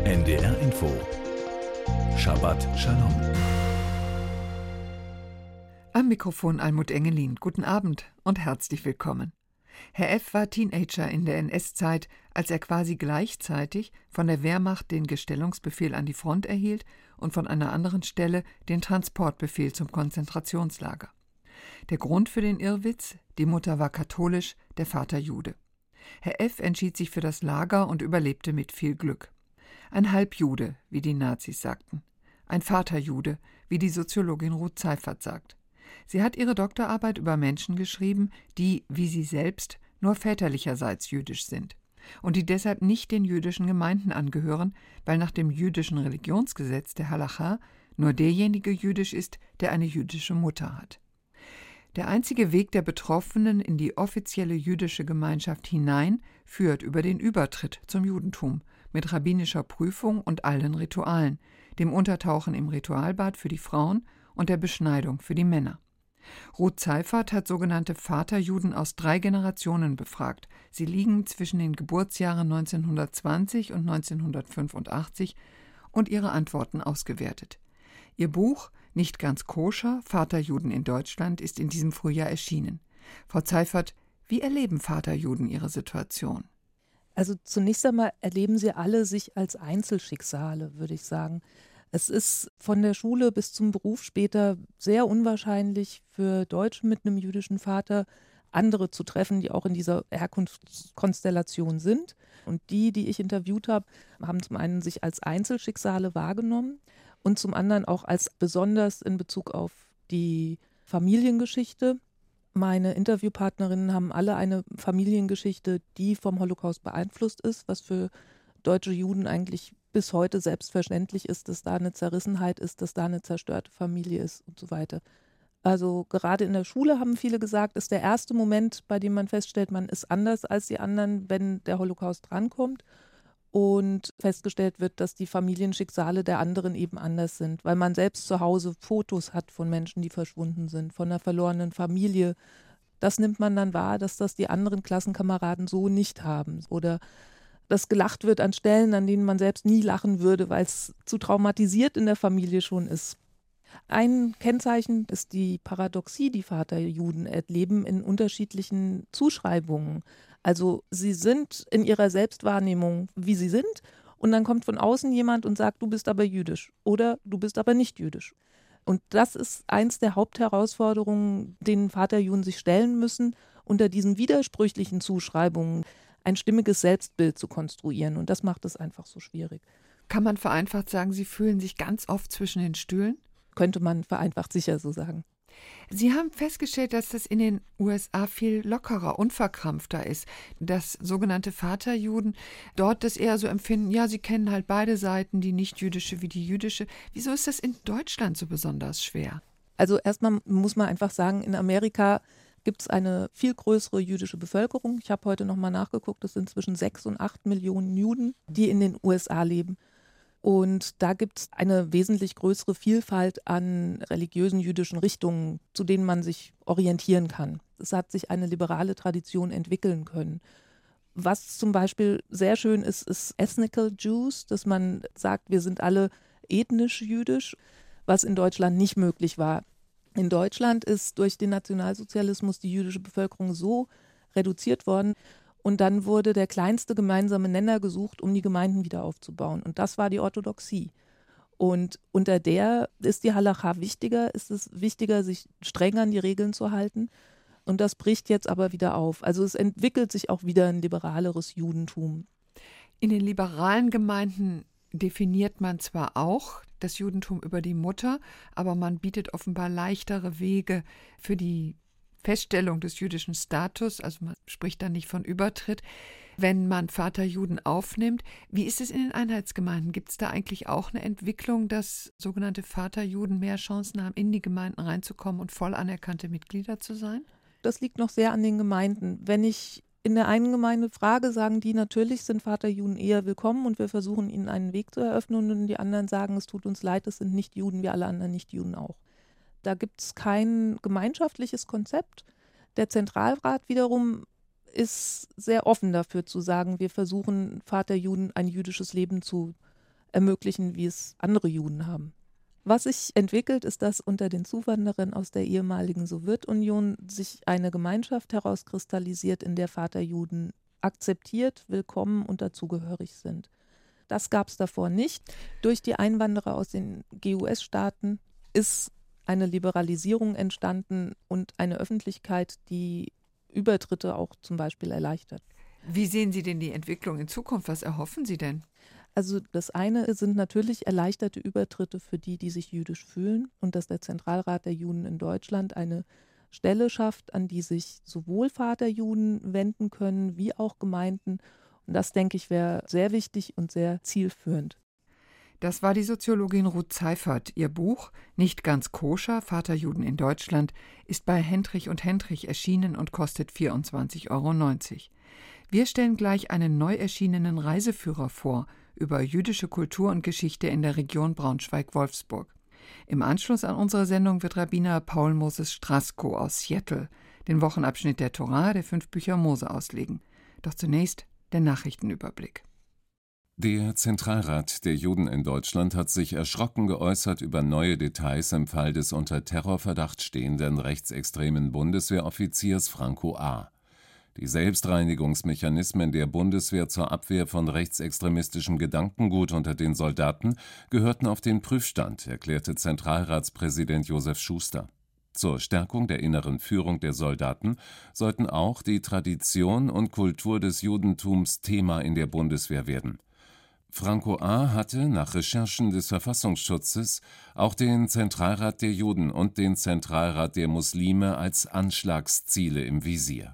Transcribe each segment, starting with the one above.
NDR Info. Shabbat Shalom. Am Mikrofon Almut Engelin. Guten Abend und herzlich willkommen. Herr F. war Teenager in der NS-Zeit, als er quasi gleichzeitig von der Wehrmacht den Gestellungsbefehl an die Front erhielt und von einer anderen Stelle den Transportbefehl zum Konzentrationslager. Der Grund für den Irrwitz: die Mutter war katholisch, der Vater Jude. Herr F. entschied sich für das Lager und überlebte mit viel Glück. Ein Halbjude, wie die Nazis sagten. Ein Vaterjude, wie die Soziologin Ruth Seifert sagt. Sie hat ihre Doktorarbeit über Menschen geschrieben, die, wie sie selbst, nur väterlicherseits jüdisch sind und die deshalb nicht den jüdischen Gemeinden angehören, weil nach dem jüdischen Religionsgesetz der Halacha nur derjenige jüdisch ist, der eine jüdische Mutter hat. Der einzige Weg der Betroffenen in die offizielle jüdische Gemeinschaft hinein führt über den Übertritt zum Judentum mit rabbinischer Prüfung und allen Ritualen, dem Untertauchen im Ritualbad für die Frauen und der Beschneidung für die Männer. Ruth Seifert hat sogenannte Vaterjuden aus 3 Generationen befragt. Sie liegen zwischen den Geburtsjahren 1920 und 1985 und ihre Antworten ausgewertet. Ihr Buch »Nicht ganz koscher, Vaterjuden in Deutschland« ist in diesem Frühjahr erschienen. Frau Seifert, wie erleben Vaterjuden ihre Situation? Also zunächst einmal erleben sie alle sich als Einzelschicksale, würde ich sagen. Es ist von der Schule bis zum Beruf später sehr unwahrscheinlich für Deutsche mit einem jüdischen Vater, andere zu treffen, die auch in dieser Herkunftskonstellation sind. Und die ich interviewt habe, haben zum einen sich als Einzelschicksale wahrgenommen und zum anderen auch als besonders in Bezug auf die Familiengeschichte. Meine Interviewpartnerinnen haben alle eine Familiengeschichte, die vom Holocaust beeinflusst ist, was für deutsche Juden eigentlich bis heute selbstverständlich ist, dass da eine Zerrissenheit ist, dass da eine zerstörte Familie ist und so weiter. Also gerade in der Schule, haben viele gesagt, ist der erste Moment, bei dem man feststellt, man ist anders als die anderen, wenn der Holocaust drankommt und festgestellt wird, dass die Familienschicksale der anderen eben anders sind, weil man selbst zu Hause Fotos hat von Menschen, die verschwunden sind, von einer verlorenen Familie. Das nimmt man dann wahr, dass das die anderen Klassenkameraden so nicht haben. Oder dass gelacht wird an Stellen, an denen man selbst nie lachen würde, weil es zu traumatisiert in der Familie schon ist. Ein Kennzeichen ist die Paradoxie, die Vaterjuden erleben in unterschiedlichen Zuschreibungen. Also sie sind in ihrer Selbstwahrnehmung, wie sie sind, und dann kommt von außen jemand und sagt, du bist aber jüdisch oder du bist aber nicht jüdisch. Und das ist eins der Hauptherausforderungen, denen Vaterjuden sich stellen müssen, unter diesen widersprüchlichen Zuschreibungen ein stimmiges Selbstbild zu konstruieren. Und das macht es einfach so schwierig. Kann man vereinfacht sagen, Sie fühlen sich ganz oft zwischen den Stühlen? Könnte man vereinfacht sicher so sagen. Sie haben festgestellt, dass das in den USA viel lockerer, unverkrampfter ist. Das sogenannte Vaterjuden, dort das eher so empfinden, ja, sie kennen halt beide Seiten, die nicht-jüdische wie die jüdische. Wieso ist das in Deutschland so besonders schwer? Also erstmal muss man einfach sagen, in Amerika gibt es eine viel größere jüdische Bevölkerung. Ich habe heute nochmal nachgeguckt, es sind zwischen 6 und 8 Millionen Juden, die in den USA leben. Und da gibt es eine wesentlich größere Vielfalt an religiösen jüdischen Richtungen, zu denen man sich orientieren kann. Es hat sich eine liberale Tradition entwickeln können. Was zum Beispiel sehr schön ist, ist Ethnical Jews, dass man sagt, wir sind alle ethnisch jüdisch, was in Deutschland nicht möglich war. In Deutschland ist durch den Nationalsozialismus die jüdische Bevölkerung so reduziert worden, und dann wurde der kleinste gemeinsame Nenner gesucht, um die Gemeinden wieder aufzubauen. Und das war die Orthodoxie. Und unter der ist die Halacha wichtiger, ist es wichtiger, sich streng an die Regeln zu halten. Und das bricht jetzt aber wieder auf. Also es entwickelt sich auch wieder ein liberaleres Judentum. In den liberalen Gemeinden definiert man zwar auch das Judentum über die Mutter, aber man bietet offenbar leichtere Wege für die Feststellung des jüdischen Status, also man spricht dann nicht von Übertritt, wenn man Vaterjuden aufnimmt. Wie ist es in den Einheitsgemeinden? Gibt es da eigentlich auch eine Entwicklung, dass sogenannte Vaterjuden mehr Chancen haben, in die Gemeinden reinzukommen und voll anerkannte Mitglieder zu sein? Das liegt noch sehr an den Gemeinden. Wenn ich in der einen Gemeinde frage, sagen die, natürlich sind Vaterjuden eher willkommen und wir versuchen ihnen einen Weg zu eröffnen, und die anderen sagen, es tut uns leid, es sind nicht Juden, wie alle anderen Nicht-Juden auch. Da gibt es kein gemeinschaftliches Konzept. Der Zentralrat wiederum ist sehr offen dafür zu sagen, wir versuchen Vaterjuden ein jüdisches Leben zu ermöglichen, wie es andere Juden haben. Was sich entwickelt, ist, dass unter den Zuwanderern aus der ehemaligen Sowjetunion sich eine Gemeinschaft herauskristallisiert, in der Vaterjuden akzeptiert, willkommen und dazugehörig sind. Das gab es davor nicht. Durch die Einwanderer aus den GUS-Staaten ist eine Liberalisierung entstanden und eine Öffentlichkeit, die Übertritte auch zum Beispiel erleichtert. Wie sehen Sie denn die Entwicklung in Zukunft? Was erhoffen Sie denn? Also das eine sind natürlich erleichterte Übertritte für die, die sich jüdisch fühlen, und dass der Zentralrat der Juden in Deutschland eine Stelle schafft, an die sich sowohl Vaterjuden wenden können, wie auch Gemeinden. Und das, denke ich, wäre sehr wichtig und sehr zielführend. Das war die Soziologin Ruth Seifert. Ihr Buch »Nicht ganz koscher, Vaterjuden in Deutschland« ist bei Hendrich und Hendrich erschienen und kostet 24,90 €. Wir stellen gleich einen neu erschienenen Reiseführer vor über jüdische Kultur und Geschichte in der Region Braunschweig-Wolfsburg. Im Anschluss an unsere Sendung wird Rabbiner Paul Moses Strasko aus Seattle den Wochenabschnitt der Torah der 5 Bücher Mose auslegen. Doch zunächst der Nachrichtenüberblick. Der Zentralrat der Juden in Deutschland hat sich erschrocken geäußert über neue Details im Fall des unter Terrorverdacht stehenden rechtsextremen Bundeswehroffiziers Franco A. Die Selbstreinigungsmechanismen der Bundeswehr zur Abwehr von rechtsextremistischem Gedankengut unter den Soldaten gehörten auf den Prüfstand, erklärte Zentralratspräsident Josef Schuster. Zur Stärkung der inneren Führung der Soldaten sollten auch die Tradition und Kultur des Judentums Thema in der Bundeswehr werden. Franco A. hatte nach Recherchen des Verfassungsschutzes auch den Zentralrat der Juden und den Zentralrat der Muslime als Anschlagsziele im Visier.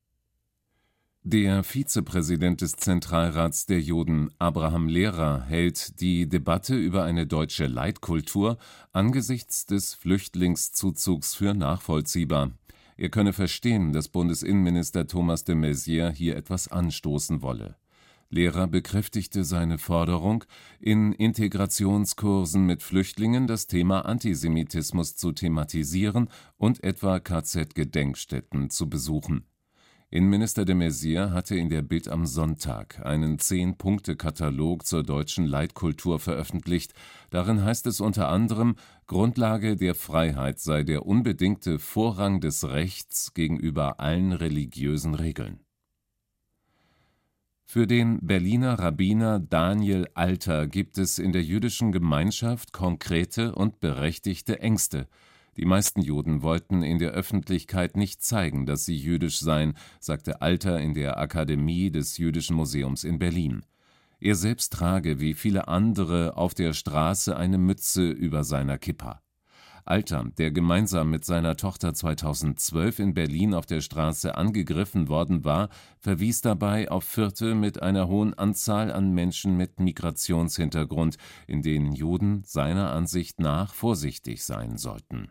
Der Vizepräsident des Zentralrats der Juden, Abraham Lehrer, hält die Debatte über eine deutsche Leitkultur angesichts des Flüchtlingszuzugs für nachvollziehbar. Er könne verstehen, dass Bundesinnenminister Thomas de Maizière hier etwas anstoßen wolle. Lehrer bekräftigte seine Forderung, in Integrationskursen mit Flüchtlingen das Thema Antisemitismus zu thematisieren und etwa KZ-Gedenkstätten zu besuchen. Innenminister de Maizière hatte in der Bild am Sonntag einen 10-Punkte-Katalog zur deutschen Leitkultur veröffentlicht. Darin heißt es unter anderem, Grundlage der Freiheit sei der unbedingte Vorrang des Rechts gegenüber allen religiösen Regeln. Für den Berliner Rabbiner Daniel Alter gibt es in der jüdischen Gemeinschaft konkrete und berechtigte Ängste. Die meisten Juden wollten in der Öffentlichkeit nicht zeigen, dass sie jüdisch seien, sagte Alter in der Akademie des Jüdischen Museums in Berlin. Er selbst trage wie viele andere auf der Straße eine Mütze über seiner Kippa. Alter, der gemeinsam mit seiner Tochter 2012 in Berlin auf der Straße angegriffen worden war, verwies dabei auf Viertel mit einer hohen Anzahl an Menschen mit Migrationshintergrund, in denen Juden seiner Ansicht nach vorsichtig sein sollten.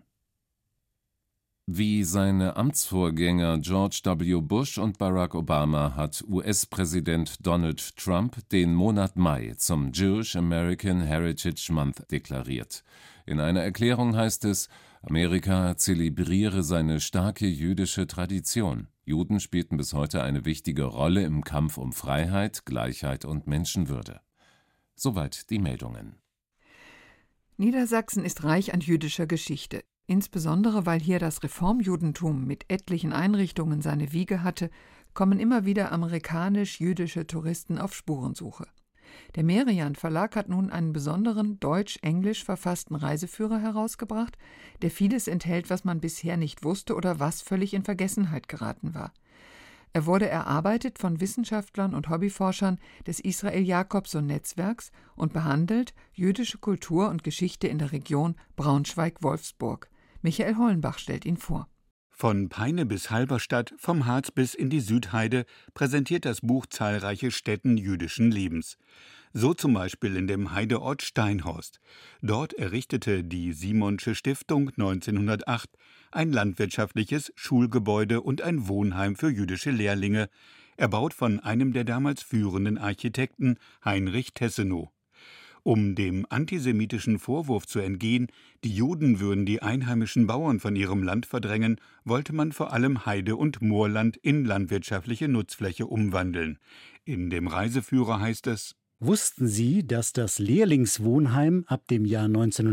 Wie seine Amtsvorgänger George W. Bush und Barack Obama hat US-Präsident Donald Trump den Monat Mai zum Jewish American Heritage Month deklariert. In einer Erklärung heißt es, Amerika zelebriere seine starke jüdische Tradition. Juden spielten bis heute eine wichtige Rolle im Kampf um Freiheit, Gleichheit und Menschenwürde. Soweit die Meldungen. Niedersachsen ist reich an jüdischer Geschichte. Insbesondere weil hier das Reformjudentum mit etlichen Einrichtungen seine Wiege hatte, kommen immer wieder amerikanisch-jüdische Touristen auf Spurensuche. Der Merian Verlag hat nun einen besonderen deutsch-englisch verfassten Reiseführer herausgebracht, der vieles enthält, was man bisher nicht wusste oder was völlig in Vergessenheit geraten war. Er wurde erarbeitet von Wissenschaftlern und Hobbyforschern des Israel-Jacobson-Netzwerks und behandelt jüdische Kultur und Geschichte in der Region Braunschweig-Wolfsburg. Michael Hollenbach stellt ihn vor. Von Peine bis Halberstadt, vom Harz bis in die Südheide präsentiert das Buch zahlreiche Stätten jüdischen Lebens. So zum Beispiel in dem Heideort Steinhorst. Dort errichtete die Simonsche Stiftung 1908 ein landwirtschaftliches Schulgebäude und ein Wohnheim für jüdische Lehrlinge, erbaut von einem der damals führenden Architekten, Heinrich Tessenow. Um dem antisemitischen Vorwurf zu entgehen, die Juden würden die einheimischen Bauern von ihrem Land verdrängen, wollte man vor allem Heide- und Moorland in landwirtschaftliche Nutzfläche umwandeln. In dem Reiseführer heißt es: Wussten Sie, dass das Lehrlingswohnheim ab dem Jahr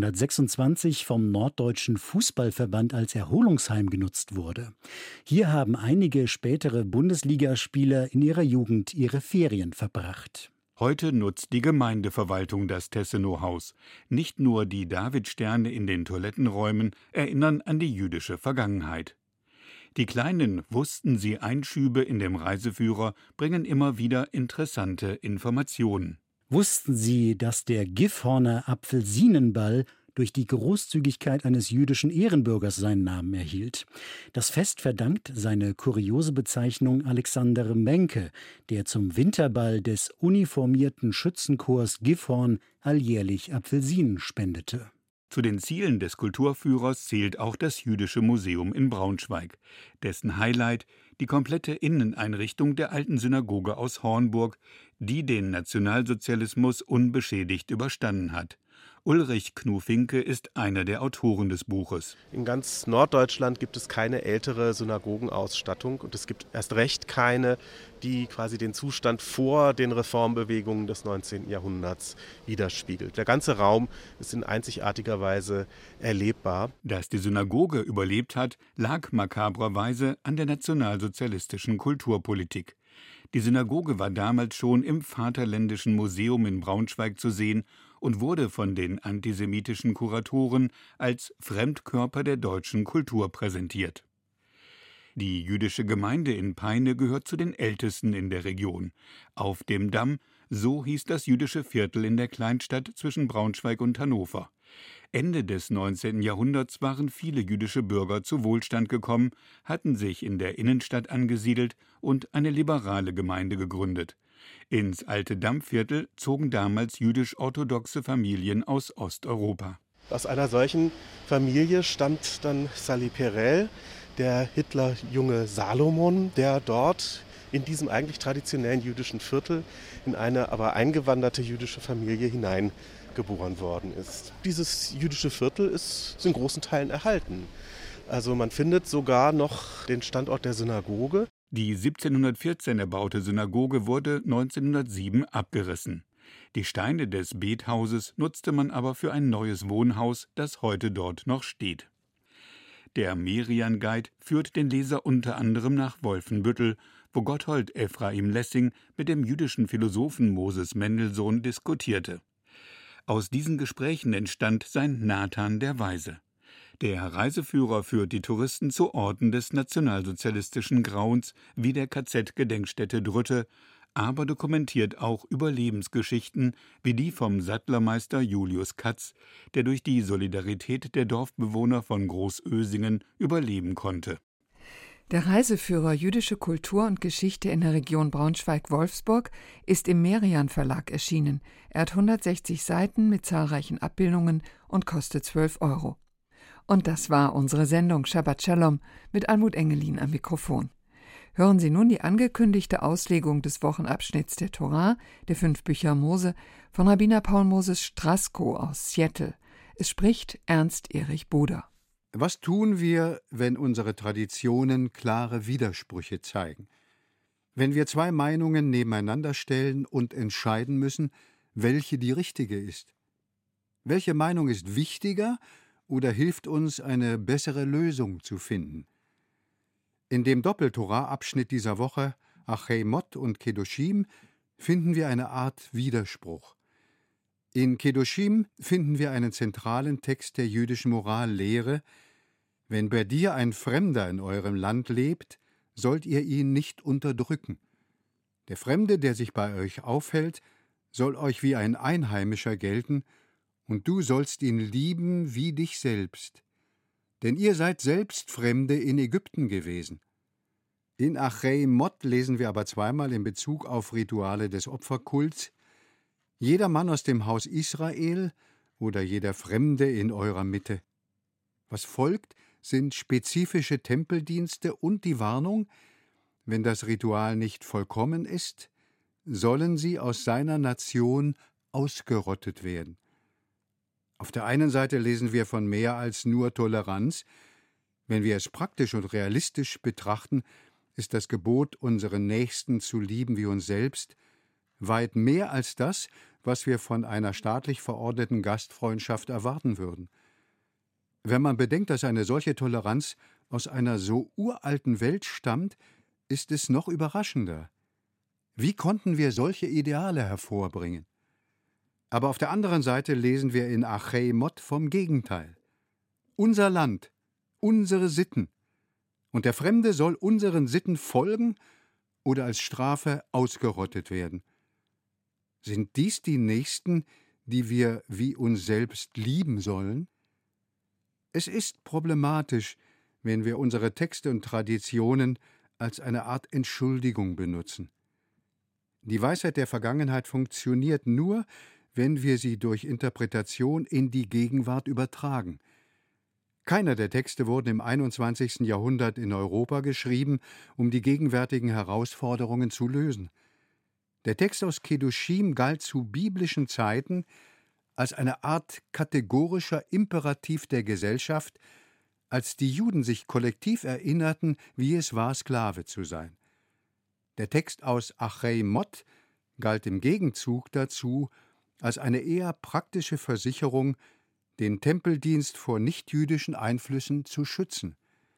1926 vom Norddeutschen Fußballverband als Erholungsheim genutzt wurde? Hier haben einige spätere Bundesligaspieler in ihrer Jugend ihre Ferien verbracht. Heute nutzt die Gemeindeverwaltung das Tessenow-Haus. Nicht nur die Davidsterne in den Toilettenräumen erinnern an die jüdische Vergangenheit. Die kleinen Wussten-Sie-Einschübe in dem Reiseführer bringen immer wieder interessante Informationen. Wussten Sie, dass der Gifhorner Apfelsinenball durch die Großzügigkeit eines jüdischen Ehrenbürgers seinen Namen erhielt? Das Fest verdankt seine kuriose Bezeichnung Alexander Menke, der zum Winterball des uniformierten Schützenchors Gifhorn alljährlich Apfelsinen spendete. Zu den Zielen des Kulturführers zählt auch das Jüdische Museum in Braunschweig. Dessen Highlight die komplette Inneneinrichtung der alten Synagoge aus Hornburg, die den Nationalsozialismus unbeschädigt überstanden hat. Ulrich Knufinke ist einer der Autoren des Buches. In ganz Norddeutschland gibt es keine ältere Synagogenausstattung und es gibt erst recht keine, die quasi den Zustand vor den Reformbewegungen des 19. Jahrhunderts widerspiegelt. Der ganze Raum ist in einzigartiger Weise erlebbar. Dass die Synagoge überlebt hat, lag makabrerweise an der nationalsozialistischen Kulturpolitik. Die Synagoge war damals schon im Vaterländischen Museum in Braunschweig zu sehen und wurde von den antisemitischen Kuratoren als Fremdkörper der deutschen Kultur präsentiert. Die jüdische Gemeinde in Peine gehört zu den ältesten in der Region. Auf dem Damm, so hieß das jüdische Viertel in der Kleinstadt zwischen Braunschweig und Hannover. Ende des 19. Jahrhunderts waren viele jüdische Bürger zu Wohlstand gekommen, hatten sich in der Innenstadt angesiedelt und eine liberale Gemeinde gegründet. Ins alte Dammviertel zogen damals jüdisch-orthodoxe Familien aus Osteuropa. Aus einer solchen Familie stammt dann Sally Perel, der Hitlerjunge Salomon, der dort in diesem eigentlich traditionellen jüdischen Viertel in eine aber eingewanderte jüdische Familie hineingeboren worden ist. Dieses jüdische Viertel ist in großen Teilen erhalten. Also man findet sogar noch den Standort der Synagoge. Die 1714 erbaute Synagoge wurde 1907 abgerissen. Die Steine des Bethauses nutzte man aber für ein neues Wohnhaus, das heute dort noch steht. Der Merian-Guide führt den Leser unter anderem nach Wolfenbüttel, wo Gotthold Ephraim Lessing mit dem jüdischen Philosophen Moses Mendelssohn diskutierte. Aus diesen Gesprächen entstand sein Nathan der Weise. Der Reiseführer führt die Touristen zu Orten des nationalsozialistischen Grauens wie der KZ-Gedenkstätte Drütte, aber dokumentiert auch Überlebensgeschichten wie die vom Sattlermeister Julius Katz, der durch die Solidarität der Dorfbewohner von Großösingen überleben konnte. Der Reiseführer Jüdische Kultur und Geschichte in der Region Braunschweig-Wolfsburg ist im Merian Verlag erschienen. Er hat 160 Seiten mit zahlreichen Abbildungen und kostet 12 €. Und das war unsere Sendung Shabbat Shalom mit Almut Engelin am Mikrofon. Hören Sie nun die angekündigte Auslegung des Wochenabschnitts der Torah, der 5 Bücher Mose, von Rabbiner Paul Moses Strasko aus Seattle. Es spricht Ernst Erich Boder. Was tun wir, wenn unsere Traditionen klare Widersprüche zeigen? Wenn wir zwei Meinungen nebeneinander stellen und entscheiden müssen, welche die richtige ist? Welche Meinung ist wichtiger oder hilft uns, eine bessere Lösung zu finden? In dem Doppeltorah-Abschnitt dieser Woche, Achei Mot und Kedoshim, finden wir eine Art Widerspruch. In Kedoshim finden wir einen zentralen Text der jüdischen Morallehre: Wenn bei dir ein Fremder in eurem Land lebt, sollt ihr ihn nicht unterdrücken. Der Fremde, der sich bei euch aufhält, soll euch wie ein Einheimischer gelten, und du sollst ihn lieben wie dich selbst. Denn ihr seid selbst Fremde in Ägypten gewesen. In Achei Mot lesen wir aber zweimal in Bezug auf Rituale des Opferkults: Jeder Mann aus dem Haus Israel oder jeder Fremde in eurer Mitte. Was folgt, sind spezifische Tempeldienste und die Warnung: Wenn das Ritual nicht vollkommen ist, sollen sie aus seiner Nation ausgerottet werden. Auf der einen Seite lesen wir von mehr als nur Toleranz. Wenn wir es praktisch und realistisch betrachten, ist das Gebot, unseren Nächsten zu lieben wie uns selbst, weit mehr als das, was wir von einer staatlich verordneten Gastfreundschaft erwarten würden. Wenn man bedenkt, dass eine solche Toleranz aus einer so uralten Welt stammt, ist es noch überraschender. Wie konnten wir solche Ideale hervorbringen? Aber auf der anderen Seite lesen wir in Achei Mot vom Gegenteil. Unser Land, unsere Sitten. Und der Fremde soll unseren Sitten folgen oder als Strafe ausgerottet werden. Sind dies die Nächsten, die wir wie uns selbst lieben sollen? Es ist problematisch, wenn wir unsere Texte und Traditionen als eine Art Entschuldigung benutzen. Die Weisheit der Vergangenheit funktioniert nur, wenn wir sie durch Interpretation in die Gegenwart übertragen. Keiner der Texte wurden im 21. Jahrhundert in Europa geschrieben, um die gegenwärtigen Herausforderungen zu lösen. Der Text aus Kedoshim galt zu biblischen Zeiten als eine Art kategorischer Imperativ der Gesellschaft, als die Juden sich kollektiv erinnerten, wie es war, Sklave zu sein. Der Text aus Achei Mot galt im Gegenzug dazu als eine eher praktische Versicherung, den Tempeldienst vor nichtjüdischen Einflüssen zu schützen.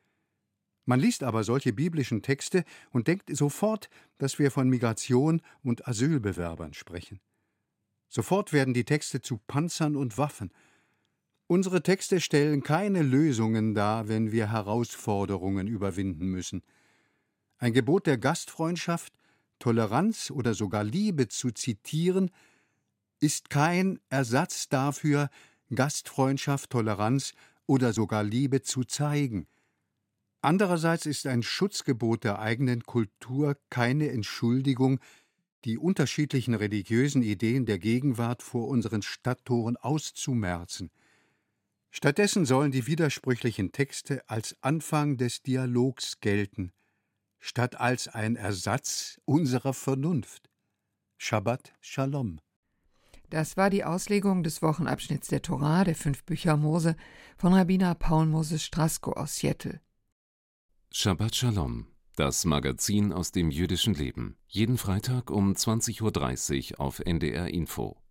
Man liest aber solche biblischen Texte und denkt sofort, dass wir von Migration und Asylbewerbern sprechen. Sofort werden die Texte zu Panzern und Waffen. Unsere Texte stellen keine Lösungen dar, wenn wir Herausforderungen überwinden müssen. Ein Gebot der Gastfreundschaft, Toleranz oder sogar Liebe zu zitieren, ist kein Ersatz dafür, Gastfreundschaft, Toleranz oder sogar Liebe zu zeigen. Andererseits ist ein Schutzgebot der eigenen Kultur keine Entschuldigung, die unterschiedlichen religiösen Ideen der Gegenwart vor unseren Stadttoren auszumerzen. Stattdessen sollen die widersprüchlichen Texte als Anfang des Dialogs gelten, statt als ein Ersatz unserer Vernunft. Shabbat Shalom. Das war die Auslegung des Wochenabschnitts der Torah, der 5 Bücher Mose, von Rabbiner Paul Moses Strasko aus Seattle. Shabbat Shalom, das Magazin aus dem jüdischen Leben. Jeden Freitag um 20:30 Uhr auf NDR Info.